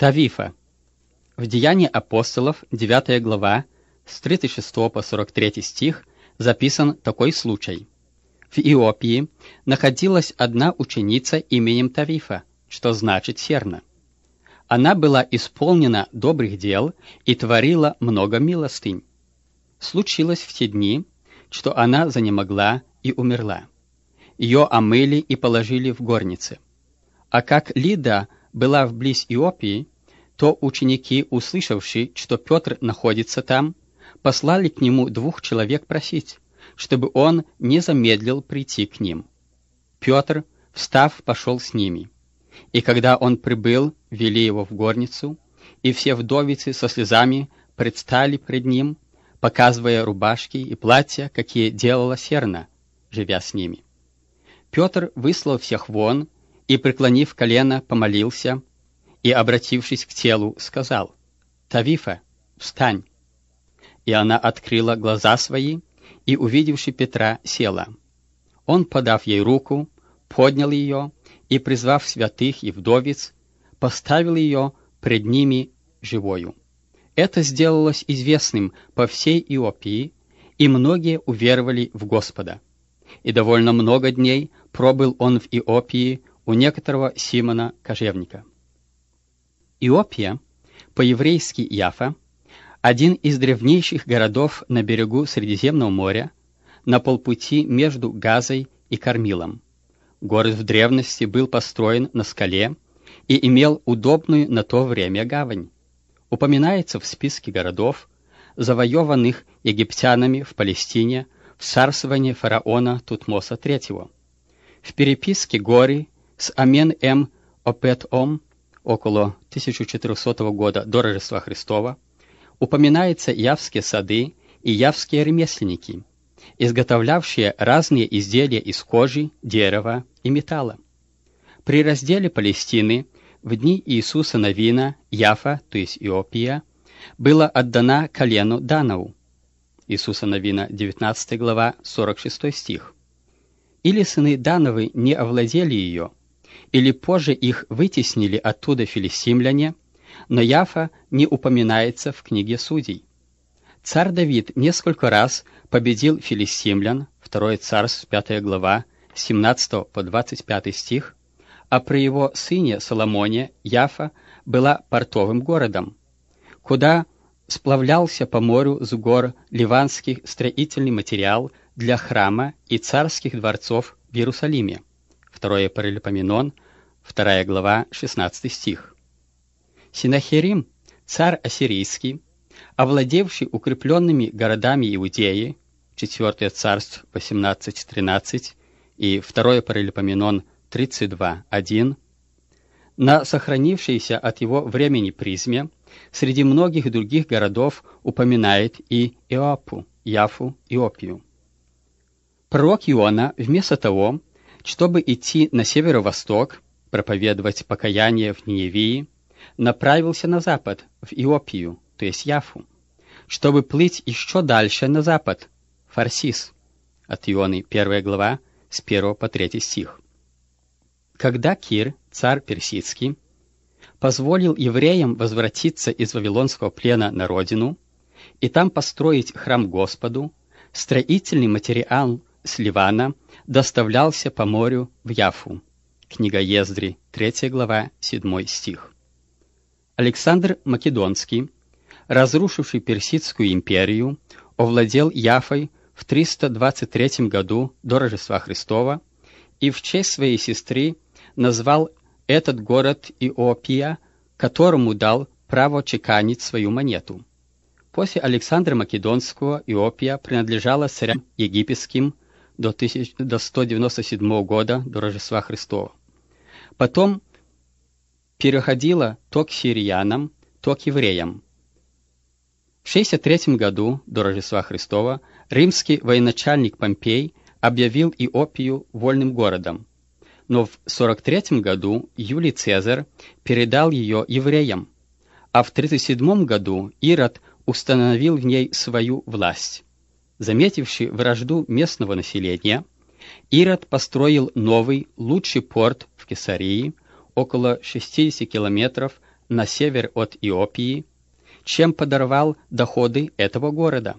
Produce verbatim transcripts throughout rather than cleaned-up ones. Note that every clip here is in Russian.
Тавифа. В Деянии апостолов, девятая глава, с тридцать шестого по сорок третий стих, записан такой случай. В Иопии находилась одна ученица именем Тавифа, что значит «серна». Она была исполнена добрых дел и творила много милостынь. Случилось в те дни, что она занемогла и умерла. Ее омыли и положили в горнице. А как Лидда была вблизь Иопии, то ученики, услышавши, что Петр находится там, послали к нему двух человек просить, чтобы он не замедлил прийти к ним. Петр, встав, пошел с ними. И когда он прибыл, вели его в горницу, и все вдовицы со слезами предстали пред ним, показывая рубашки и платья, какие делала серна, живя с ними. Петр выслал всех вон, и, преклонив колено, помолился, и, обратившись к телу, сказал: «Тавифа, встань!» И она открыла глаза свои, и, увидевши Петра, села. Он, подав ей руку, поднял ее, и, призвав святых и вдовиц, поставил ее пред ними живою. Это сделалось известным по всей Иопии, и многие уверовали в Господа. И довольно много дней пробыл он в Иопии у некоторого Симона Кожевника. Иопия, по-еврейски Яфа, один из древнейших городов на берегу Средиземного моря, на полпути между Газой и Кормилом. Город в древности был построен на скале и имел удобную на то время гавань. Упоминается в списке городов, завоеванных египтянами в Палестине в царствовании фараона Тутмоса третьего. В переписке Гори с Амен-эм-Опет-ом около тысяча четырехсотого года до Рождества Христова упоминаются явские сады и явские ремесленники, изготовлявшие разные изделия из кожи, дерева и металла. При разделе Палестины в дни Иисуса Навина Яфа, то есть Иопия, была отдана колену Данову. Иисуса Навина, девятнадцатая глава, сорок шестой стих. Или сыны Дановы не овладели ее, или позже их вытеснили оттуда филистимляне, но Яфа не упоминается в книге Судей. Царь Давид несколько раз победил филистимлян, второе Царств, пятая глава, с семнадцатого по двадцать пятый стих, а при его сыне Соломоне Яфа была портовым городом, куда сплавлялся по морю с гор ливанский строительный материал для храма и царских дворцов в Иерусалиме. второе Паралипоменон, вторая глава, шестнадцатый стих. Синахерим, царь ассирийский, овладевший укрепленными городами Иудеи, четвертое Царств, восемнадцать тринадцать и второе Паралипоменон, тридцать два один, на сохранившейся от его времени призме среди многих других городов упоминает и Иопу, Яфу, Иопию. Пророк Иона, вместо того, чтобы идти на северо-восток, проповедовать покаяние в Ниневии, направился на запад, в Иопию, то есть Яфу, чтобы плыть еще дальше на запад, Фарсис, от Ионы, первая глава, с первого по третий стих. Когда Кир, царь персидский, позволил евреям возвратиться из вавилонского плена на родину и там построить храм Господу, строительный материал с Ливана доставлялся по морю в Яфу. Книга Ездри, третья глава, седьмой стих. Александр Македонский, разрушивший Персидскую империю, овладел Яфой в триста двадцать третьем году до Рождества Христова и в честь своей сестры назвал этот город Иопия, которому дал право чеканить свою монету. После Александра Македонского Иопия принадлежала царям египетским до, тысяч... до сто девяносто седьмого года до Рождества Христова. Потом переходила то к сириянам, то к евреям. В шестьдесят третьем году до Рождества Христова римский военачальник Помпей объявил Иопию вольным городом, но в сорок третьем году Юлий Цезарь передал ее евреям, а в тридцать седьмом году Ирод установил в ней свою власть. Заметивший вражду местного населения, Ирод построил новый, лучший порт в Кесарии, около шестидесяти километров на север от Иопии, чем подорвал доходы этого города.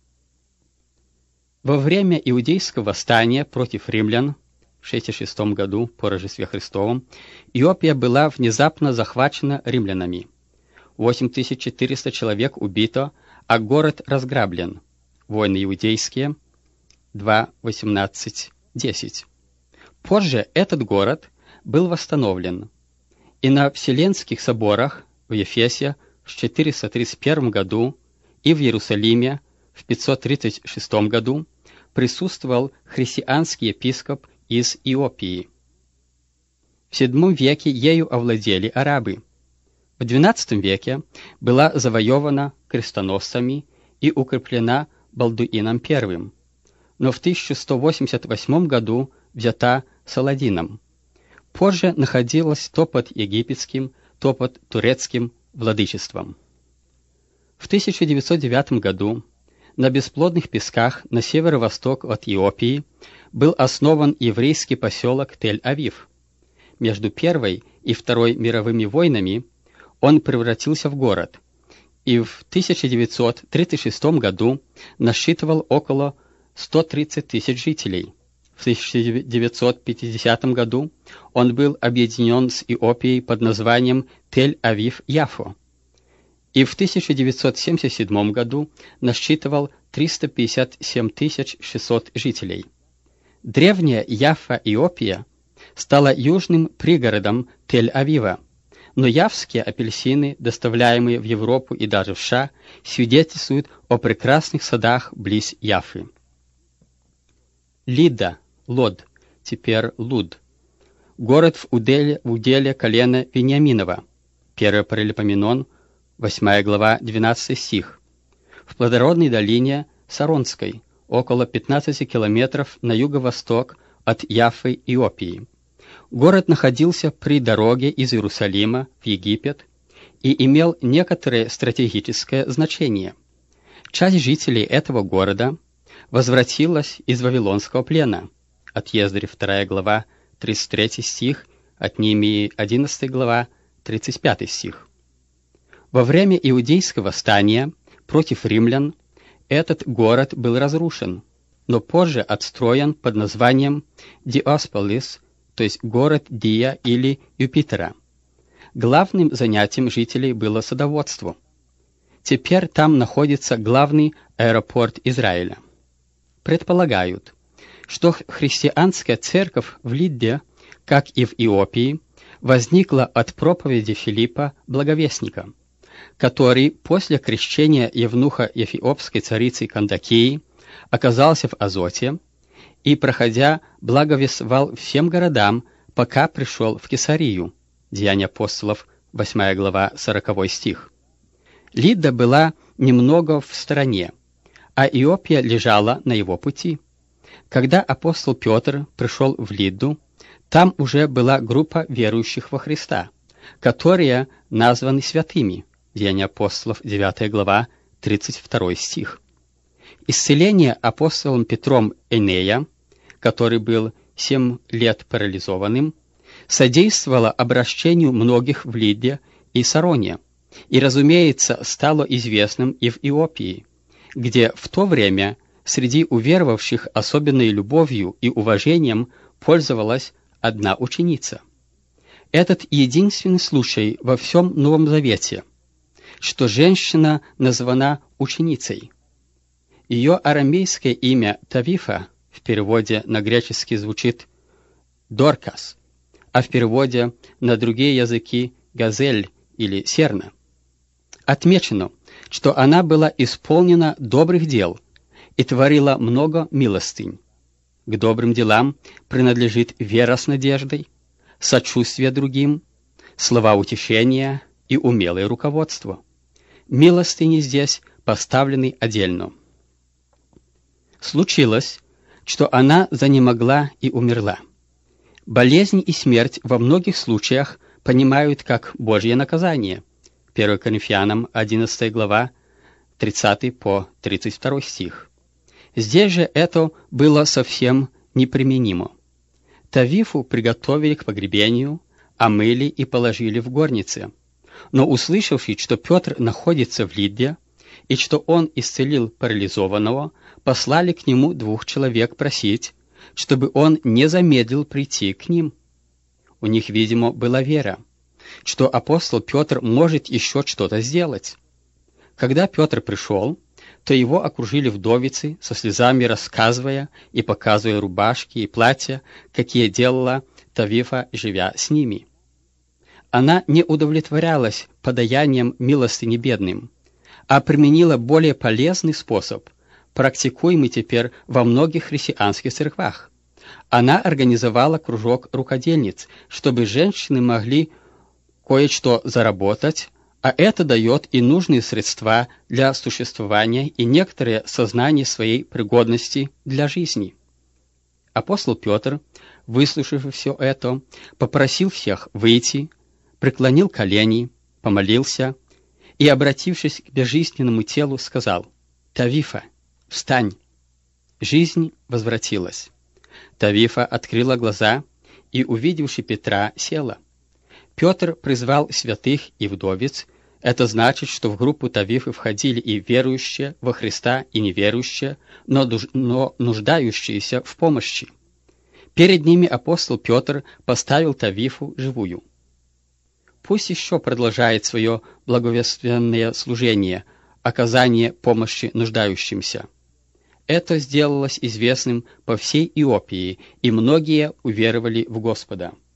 Во время иудейского восстания против римлян в шестьдесят шестом году по Рождестве Христовом Иопия была внезапно захвачена римлянами. восемь тысяч четыреста человек убито, а город разграблен. Войны иудейские два восемнадцать десять. Позже этот город был восстановлен, и на Вселенских соборах в Ефесе в четыреста тридцать первом году и в Иерусалиме в пятьсот тридцать шестом году присутствовал христианский епископ из Иопии. В седьмом веке ею овладели арабы. В двенадцатом веке была завоевана крестоносцами и укреплена Балдуином первым, но в тысяча сто восемьдесят восьмом году взята Саладином. Позже находилась то под египетским, то под турецким владычеством. В тысяча девятьсот девятом году на бесплодных песках на северо-восток от Иопии был основан еврейский поселок Тель-Авив. Между Первой и Второй мировыми войнами он превратился в город, и в тысяча девятьсот тридцать шестом году насчитывал около ста тридцати тысяч жителей. В тысяча девятьсот пятидесятом году он был объединен с Иопией под названием Тель-Авив-Яфо, и в тысяча девятьсот семьдесят седьмом году насчитывал триста пятьдесят семь тысяч шестьсот жителей. Древняя Яффа-Иопия стала южным пригородом Тель-Авива, но явские апельсины, доставляемые в Европу и даже в США, свидетельствуют о прекрасных садах близ Яффы. Лидда, Лод, теперь Луд, город в уделе, в уделе колена Вениаминова, первый Паралипоменон, восьмая глава, двенадцатый стих, в плодородной долине Саронской, около пятнадцати километров на юго-восток от Яффы, Иопии. Город находился при дороге из Иерусалима в Египет и имел некоторое стратегическое значение. Часть жителей этого города возвратилась из Вавилонского плена, от Ездри вторая глава, тридцать третий стих, от Неемии одиннадцатая глава, тридцать пятый стих. Во время иудейского восстания против римлян этот город был разрушен, но позже отстроен под названием Диосполис, то есть город Дия или Юпитера. Главным занятием жителей было садоводство. Теперь там находится главный аэропорт Израиля. Предполагают, что христианская церковь в Лидде, как и в Иопии, возникла от проповеди Филиппа Благовестника, который после крещения евнуха эфиопской царицы Кандакии оказался в Азоте и, проходя, благовествовал всем городам, пока пришел в Кесарию. Деяния апостолов, восьмая глава, сороковой стих. Лидда была немного в стороне, а Иопия лежала на его пути. Когда апостол Петр пришел в Лидду, там уже была группа верующих во Христа, которые названы святыми. Деяния апостолов, девятая глава, тридцать второй стих. Исцеление апостолом Петром Энея, который был семь лет парализованным, содействовало обращению многих в Лидде и Сароне, и, разумеется, стало известным и в Иопии, где в то время среди уверовавших особенной любовью и уважением пользовалась одна ученица. Этот единственный случай во всем Новом Завете, что женщина названа ученицей. Ее арамейское имя Тавифа в переводе на греческий звучит Доркас, а в переводе на другие языки Газель или Серна. Отмечено, что она была исполнена добрых дел и творила много милостынь. К добрым делам принадлежит вера с надеждой, сочувствие другим, слова утешения и умелое руководство. Милостыни здесь поставлены отдельно. Случилось, что она занемогла и умерла. Болезнь и смерть во многих случаях понимают как Божье наказание. первое Коринфянам, одиннадцатая глава, тридцатый по тридцать второй стих. Здесь же это было совсем неприменимо. Тавифу приготовили к погребению, омыли и положили в горнице. Но услышавши, что Петр находится в Лидде, и что он исцелил парализованного, послали к нему двух человек просить, чтобы он не замедлил прийти к ним. У них, видимо, была вера, что апостол Петр может еще что-то сделать. Когда Петр пришел, то его окружили вдовицы, со слезами рассказывая и показывая рубашки и платья, какие делала Тавифа, живя с ними. Она не удовлетворялась подаянием милостыни бедным, а применила более полезный способ, практикуемый теперь во многих христианских церквах. Она организовала кружок рукодельниц, чтобы женщины могли кое-что заработать, а это дает и нужные средства для существования и некоторое сознание своей пригодности для жизни. Апостол Петр, выслушав все это, попросил всех выйти, преклонил колени, помолился и, обратившись к безжизненному телу, сказал: «Тавифа, встань!» Жизнь возвратилась. Тавифа открыла глаза и, увидевши Петра, села. Петр призвал святых и вдовиц. Это значит, что в группу Тавифы входили и верующие во Христа, и неверующие, но, дуж... но нуждающиеся в помощи. Перед ними апостол Петр поставил Тавифу живую. Пусть еще продолжает свое благовестственное служение, оказание помощи нуждающимся. Это сделалось известным по всей Иопии, и многие уверовали в Господа.